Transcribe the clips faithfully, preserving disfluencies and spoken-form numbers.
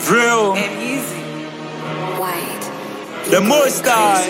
Real. And easy. The most I.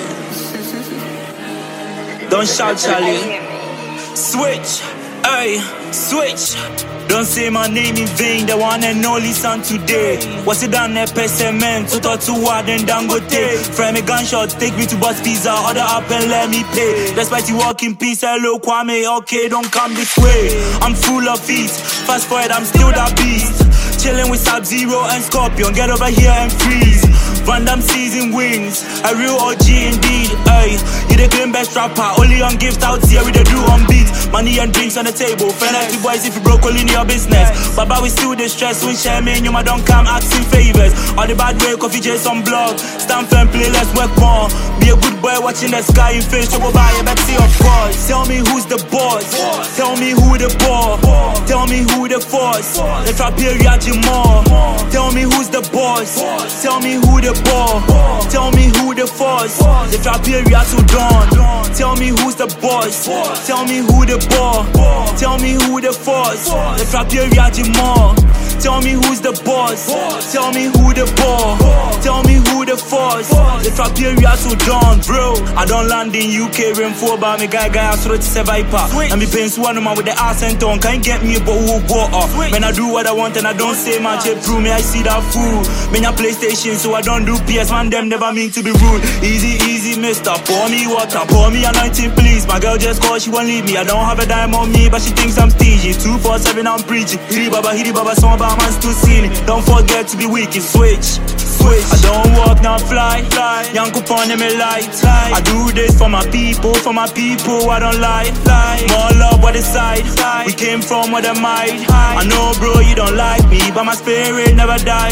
Don't shout, Charlie. Switch, hey, switch. Don't say my name in vain, the one and only son today. What's it done, a cement, to talk to what and Dangote. Frame a gunshot, take me to Bus Pizza, order up and let me pay. Despite you walk in peace, hello Kwame, okay, don't come this way. I'm full of feet, fast forward, I'm still that beast. Chilling with Sub-Zero and Scorpion, get over here and freeze. Van Damme season wings, a real O G indeed, ay. You the claim best rapper, only on gift out here with the do on beat. Money and drinks on the table, fancy boys if you broke only in your business. Baba we still the stress, when share me, you ma don't come asking favors. All the bad way, coffee J's on blog, stand firm, play, let's work more. Be a good boy watching the sky in face, trouble by a Betsy of course. Tell me who's the boss, tell me who the ball, tell me who the force. The trap here, more. Tell me who's the boss, tell me who the ball, tell me who the force. The trap here to dawn. Tell me who's the boss, tell me who the ball, tell me who the force. The trap here more. Tell me who's the boss, tell me who the ball, tell me who the force. The trap here to dawn, bro. I don't land in U K, rainfall by me guy guy, I saw it to viper. And me pains one man with the ass and tongue, can't get me but who bought up. When I do what I want and I don't say much, it prove me I see that fool. Me a PlayStation, so I don't do P S, man them never mean to be rude. Easy, easy, mister, pour me water, pour me anointing please. My girl just called, she won't leave me. I don't have a dime on me, but she thinks I'm stingy. Two, four, seven, I'm preaching. Hiri baba, hiri baba, song about man still seeing. Don't forget to be weak and switch, switch. I don't walk, now fly, fly. Yanko pon me light. I do this for my people, for my people, I don't lie, lie. More love, what the side, we came from what the might. I know bro, you don't like me, but my spirit never died.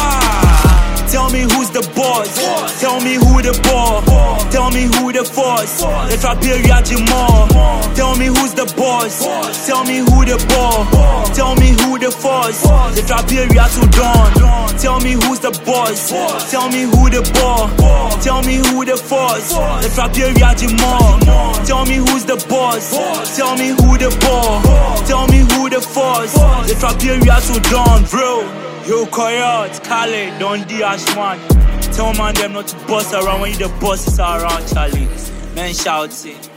Tell me who's the boss, tell me who the ball, tell me who the force. The trap here more. Tell me who's the boss, tell me who the ball, tell me who the force. The trap here to dawn. Tell me who's the boss, tell me who the ball, tell me who the force. The trap here more. Tell me who's the boss, tell me who the ball, tell me who the force. The trap here to dawn, bro. Yo, Coyote, Khaled, don't D Ashman. Tell man them not to bust around when you the bosses are around, Charlie. Man shout it.